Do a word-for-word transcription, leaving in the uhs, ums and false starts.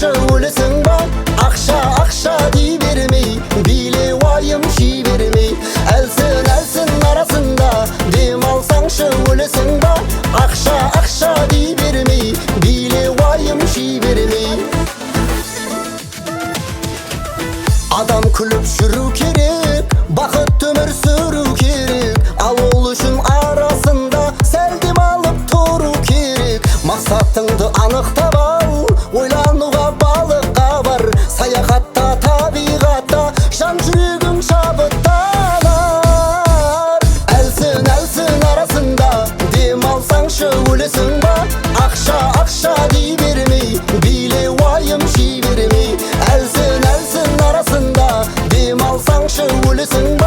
алсаңшы өлесің ба? Ақша, ақша дей бермей, биле уайым жей бермей. Әлсін, әлсін арасында дем алсаңшы өлесің ба? Ақша, ақша дей бермей, биле уайым жей бермей. Адам күліп жүру керек, бақыт өмір сүру керек. Ал ол үшін арасында сәл дем алып тұру керек. Мақсатыңды анықтап ал, ойлануға балыққа бар. Саяхатта, табиғатта жан жүрегің шабыттанар. Әлсін, әлсін арасында дем алсаңшы өлесің ба? Ақша, ақша дей бермей, биле уайым жей бермей. Әлсін, әлсін арасында дем алсаңшы өлесің ба?